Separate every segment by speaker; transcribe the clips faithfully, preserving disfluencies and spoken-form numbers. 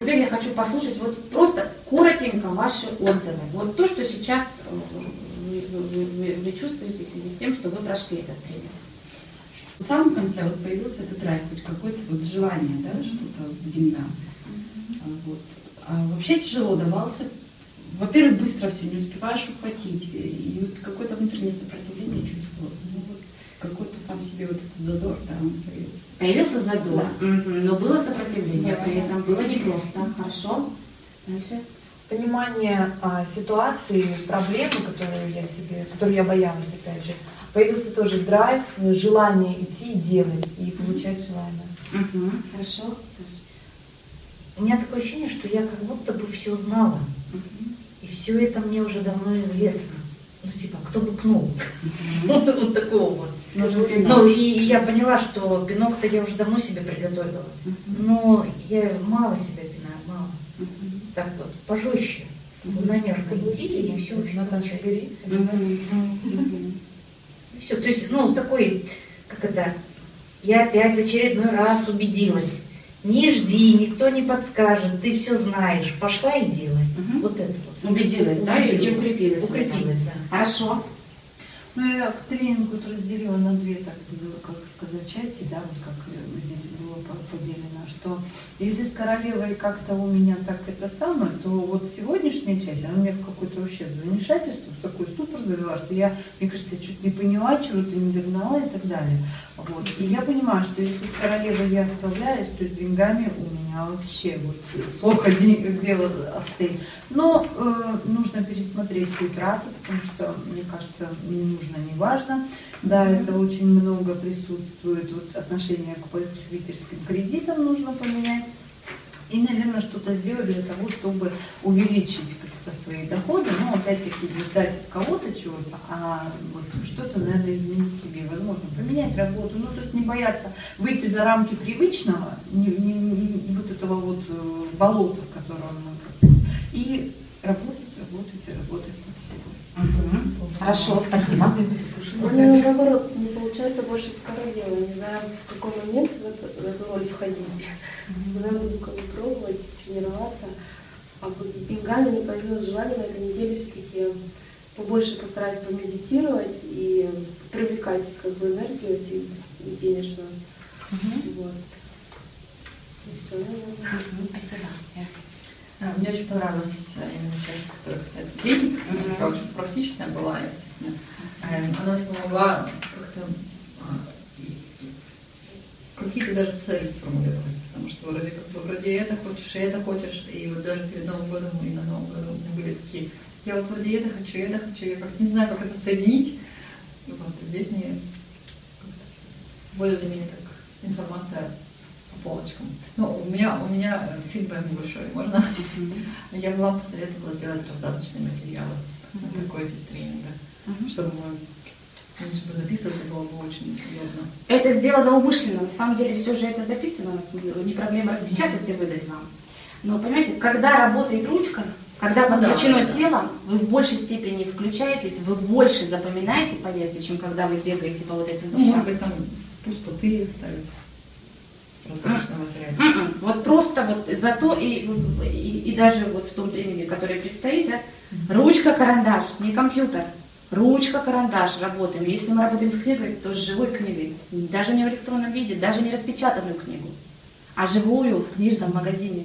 Speaker 1: теперь я хочу послушать вот просто коротенько ваши отзывы. Вот то, что сейчас вы, вы, вы, вы чувствуете в связи с тем, что вы прошли этот тренинг.
Speaker 2: В самом конце вот появился этот драйв, хоть какое-то вот желание, да, mm-hmm. что-то в деньгах. Mm-hmm. Вот. А вообще тяжело давался. Во-первых, быстро все не успеваешь ухватить. И вот какое-то внутреннее сопротивление чувствовалось. Ну, вот какой-то сам себе вот этот задор, да, он появился.
Speaker 1: Появился задор,
Speaker 2: да.
Speaker 1: mm-hmm. но было сопротивление, да, при этом было непросто. Хорошо? Дальше.
Speaker 3: Понимание а, ситуации, проблемы, которые я себе, которые я боялась, опять же. Появился тоже драйв, желание идти и делать, и получать желаемое.
Speaker 1: Угу. Хорошо.
Speaker 4: У меня такое ощущение, что я как будто бы все знала.
Speaker 1: Угу.
Speaker 4: И все это мне уже давно известно. Ну, типа, кто бы пнул? Вот, вот такого вот. Ну, и, и я поняла, что пинок-то я уже давно себе приготовила. Но я мало себя пинаю, мало. Так вот, пожестче. Намеренно идти, и все очень получается. Все, то есть, ну, такой, как это, я опять в очередной раз убедилась. Не жди, никто не подскажет, ты все знаешь, пошла и делай. Угу. Вот это вот.
Speaker 1: Убедилась, да, и укрепилась.
Speaker 4: Укрепилась, да.
Speaker 1: Хорошо.
Speaker 5: Ну, я к тренингу вот разделила на две, так как сказать, части, да, вот как здесь было поделено, что если с королевой как-то у меня так это самое, то вот сегодняшняя часть, она меня в какое-то вообще замешательство, в такой ступор завела, что я, мне кажется, я чуть не поняла, чего-то не догнала и так далее. Вот. И я понимаю, что если с королевой я справляюсь, то с деньгами у меня вообще вот плохо дело обстоит. Но э, нужно пересмотреть свои траты, потому что, мне кажется, не нужно, не важно. Да, это очень много присутствует. Вот отношение к потребительским кредитам нужно поменять. И, наверное, что-то сделать для того, чтобы увеличить как-то свои доходы. Но опять-таки не ждать от кого-то чего-то, а вот что-то надо изменить себе. Возможно, поменять работу. Ну, то есть не бояться выйти за рамки привычного, не, не, не, не вот этого вот болота, в котором мы... И работать, работать и работать над собой.
Speaker 1: Угу. Хорошо, спасибо.
Speaker 6: У меня, наоборот, не получается больше с королевой. Не знаю, в какой момент в эту, в эту роль входить. Но я буду как бы пробовать, тренироваться. А вот с деньгами не появилось желание на этой неделе все-таки побольше постараюсь помедитировать и привлекать как бы энергию эти денежную.
Speaker 1: Угу.
Speaker 6: Вот. И все, наверное.
Speaker 1: Спасибо.
Speaker 7: Мне очень понравилась именно часть, которая касается денег. Mm-hmm. Она очень практичная была, я действительно. Она мне помогла как-то какие-то даже цели сформулировать, потому что вроде как бы вроде это хочешь, и это хочешь, и вот даже перед Новым годом и на Новом году у меня были такие, я вот вроде это хочу, и это хочу, я как-то не знаю, как это соединить. И вот здесь мне более или менее так информация по полочкам. Ну, у меня, у меня фидбэк небольшой, можно? Mm-hmm. Я бы вам посоветовала сделать раздаточные материалы mm-hmm. на такой тип тренинга, mm-hmm. чтобы мы чтобы записывать было бы очень удобно.
Speaker 1: Это сделано умышленно. На самом деле все же это записано, не проблема распечатать и выдать вам. Но понимаете, когда работает ручка, когда подключено да, тело, да. вы в большей степени включаетесь, вы больше запоминаете, поверьте, чем когда вы бегаете по вот этим вещам.
Speaker 7: Ну, может быть, там пустоты ставят.
Speaker 1: Mm-mm. Вот просто вот зато и, и, и даже вот в том тренинге, который предстоит, да, mm-hmm. ручка-карандаш, не компьютер. Ручка-карандаш работаем. Если мы работаем с книгой, то с живой книгой. Даже не в электронном виде, даже не распечатанную книгу, а живую в книжном магазине.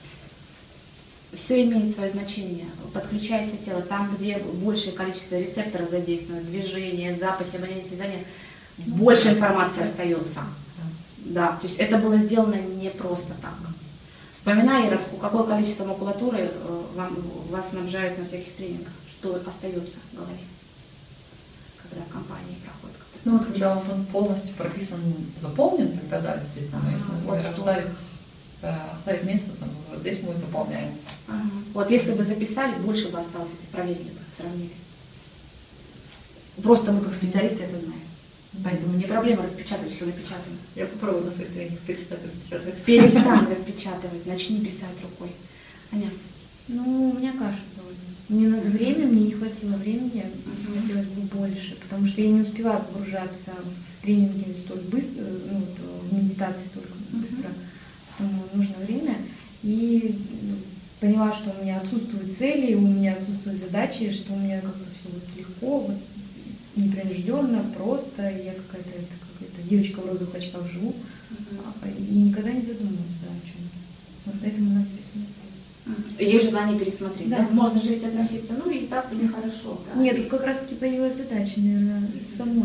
Speaker 1: Все имеет свое значение. Подключается тело. Там, где большее количество рецепторов задействовано, движение, запахи, обоняние, осязание, больше информации остается. Да, то есть это было сделано не просто так. Вспоминая, какое количество макулатуры вам, вас снабжают на всяких тренингах, что остается в голове, когда в компании проходит.
Speaker 7: Ну вот когда вот он полностью прописан, заполнен, тогда да, действительно, но если, например, вот оставить, оставить место, там, вот здесь мы заполняем.
Speaker 1: Ага. Вот если бы записали, больше бы осталось, если проверили бы, сравнили. Просто мы как специалисты это знаем. Поэтому не проблема распечатать, все напечатано.
Speaker 7: Я попробую на своих тренингах перестать распечатывать.
Speaker 1: Перестань распечатывать, начни писать рукой. Аня?
Speaker 8: Ну, мне кажется, мне надо время, мне не хватило времени, uh-huh. хотелось бы больше, потому что я не успеваю погружаться в тренинги столь быстро, ну, в медитации столько uh-huh. быстро, поэтому нужно время. И ну, поняла, что у меня отсутствуют цели, у меня отсутствуют задачи, что у меня как-то все вот легко, вот, непринужденно, просто, я какая-то какая девочка в розовых очках живу, mm-hmm. и никогда не задумывалась, да, о чем. Вот поэтому надо пересмотреть.
Speaker 1: Есть желание пересмотреть, да?
Speaker 8: Да.
Speaker 1: Можно же ведь относиться, ну и так нехорошо. Да?
Speaker 8: Нет, как раз таки появилась задача, наверное, самой.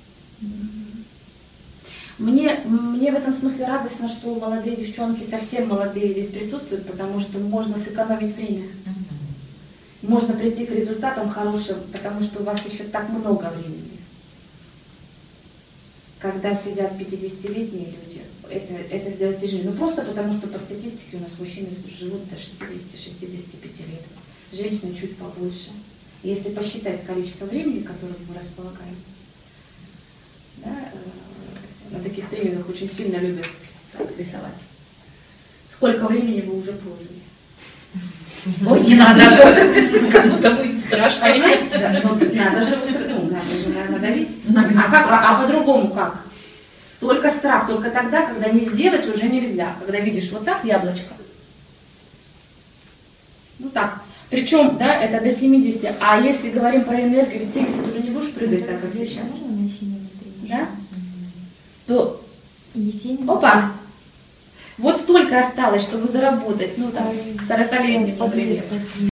Speaker 1: Мне, мне в этом смысле радостно, что молодые девчонки, совсем молодые здесь присутствуют, потому что можно сэкономить время. Можно прийти к результатам хорошим, потому что у вас еще так много времени. Когда сидят пятидесятилетние люди, это, это сделать тяжелее. Ну просто потому, что по статистике у нас мужчины живут до шестидесяти-шестидесяти пяти лет, женщины чуть побольше. Если посчитать количество времени, которым мы располагаем, да, на таких тренингах очень сильно любят так рисовать. Сколько времени вы уже прожили? Ой, не надо, а то как будто будет страшно. Понимаете? Да, ну, надо же, ну, надо же надавить. А, как, а, а по-другому как? Только страх, только тогда, когда не сделать уже нельзя. Когда видишь вот так яблочко. Ну так. Причем, да, это до семидесяти. А если говорим про энергию, ведь семьдесят уже не будешь прыгать так, как сейчас. Да? То, опа, вот столько осталось, чтобы заработать, ну там, к сорокалетнему времени.